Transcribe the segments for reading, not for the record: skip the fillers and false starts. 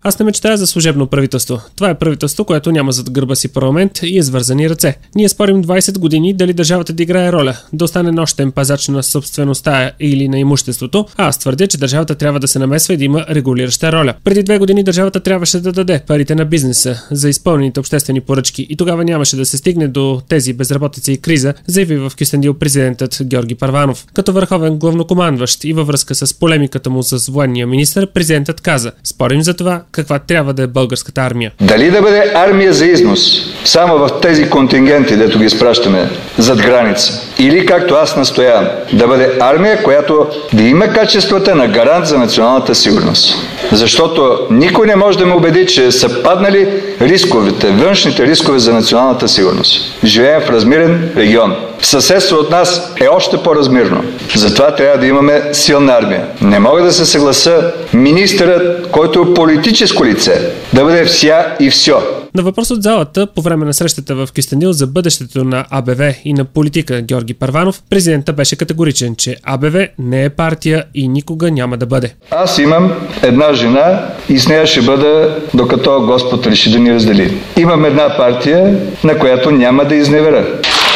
Аз не мечтая за служебно правителство. Това е правителство, което няма зад гърба си парламент и е с вързани ръце. Ние спорим 20 години дали държавата да играе роля, да остане нощен пазач на собствеността или на имуществото, а аз твърдя, че държавата трябва да се намесва и да има регулираща роля. Преди 2 години държавата трябваше да даде парите на бизнеса за изпълнените обществени поръчки и тогава нямаше да се стигне до тези безработица и криза, заяви в Кюстендил президентът Георги Първанов. Като върховен главнокомандващ и във връзка с полемиката му с военния министър, президентът каза: спорим за това каква трябва да е българската армия. Дали да бъде армия за износ, само в тези контингенти, дето ги изпращаме зад граница, или както аз настоявам, да бъде армия, която да има качествата на гарант за националната сигурност. Защото никой не може да ме убеди, че са паднали рисковете, външните рискове за националната сигурност. Живеем в размирен регион. Съседство от нас е още по-размирно. Затова трябва да имаме силна армия. Не мога да се съглася министърът, който е политическо лице, да бъде вся и всьо. На въпрос от залата по време на срещата в Кюстендил за бъдещето на АБВ и на политика Георги Първанов, президента беше категоричен, че АБВ не е партия и никога няма да бъде. Аз имам една жена и с нея ще бъда, докато Господ реши да ни раздели. Имам една партия, на която няма да изневеря.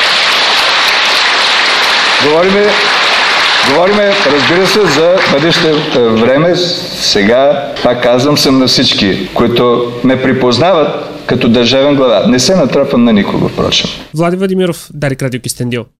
Говориме, разбира се, за бъдеще време. Сега, пак казвам, съм на всички, които ме припознават като държавен глава. Не се натрапвам на никого, впрочем. Влади Владимиров, Дарик Радио Кюстендил.